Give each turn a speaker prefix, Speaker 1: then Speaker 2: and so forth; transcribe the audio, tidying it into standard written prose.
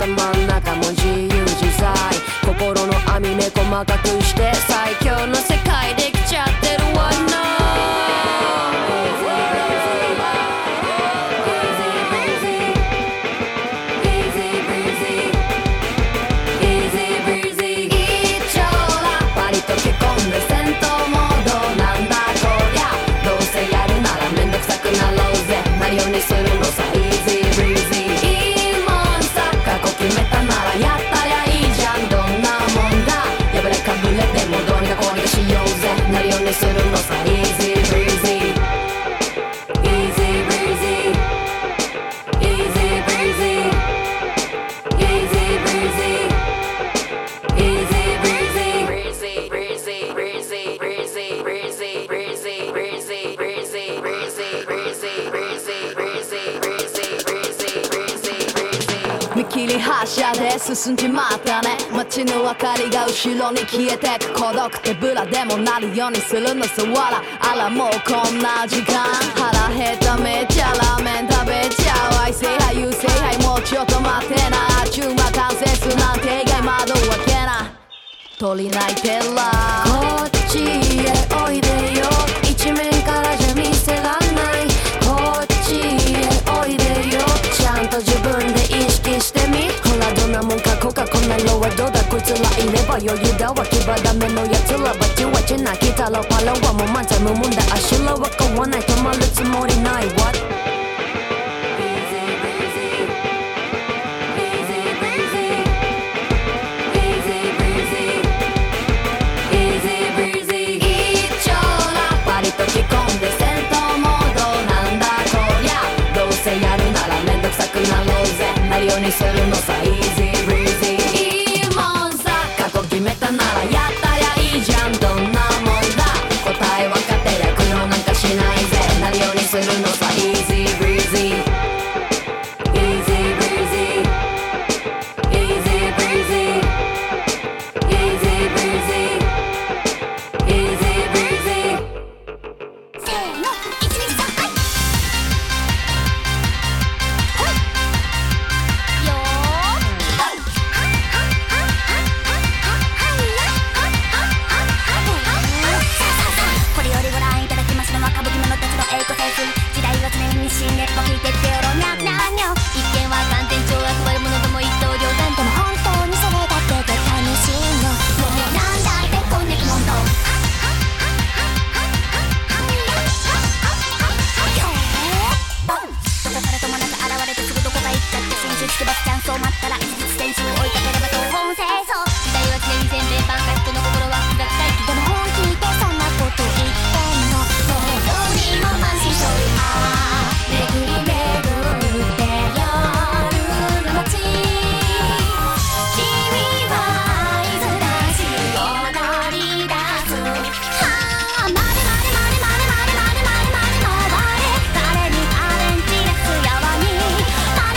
Speaker 1: 頭ん中も自由自在、心の網目細かくして最強の世界できちゃってるわな。するのさ Easy breezy Easy breezy Easy breezy Easy breezy Easy breezy Breezy breezy breezy breezy breezy breezy breezy breezy breezy breezy breezy breezy breezy breezy 見切り発車で進んじまったね。街の明かりが後ろに消えてく、孤独手ぶらでもなるようにするのさわら。あらもうこんな時間、腹減っためっちゃラーメン食べちゃう。愛せはい優勢はいもうちょっと待ってな。チューマ完成するなんて以外窓を開けな。鳥鳴いてらこっちへおいでよ、一面からじゃ見せらんない。こっちへおいでよ、ちゃんと自分で意識してみ。ほらどんなもんかコカこの色はどうだ、こいつらいれば余裕だわ。牙ダメのやつらバチバチな来たらパラはもう満載無問題。足らは買わない止まるつもりない What?なるようにするのさ Easy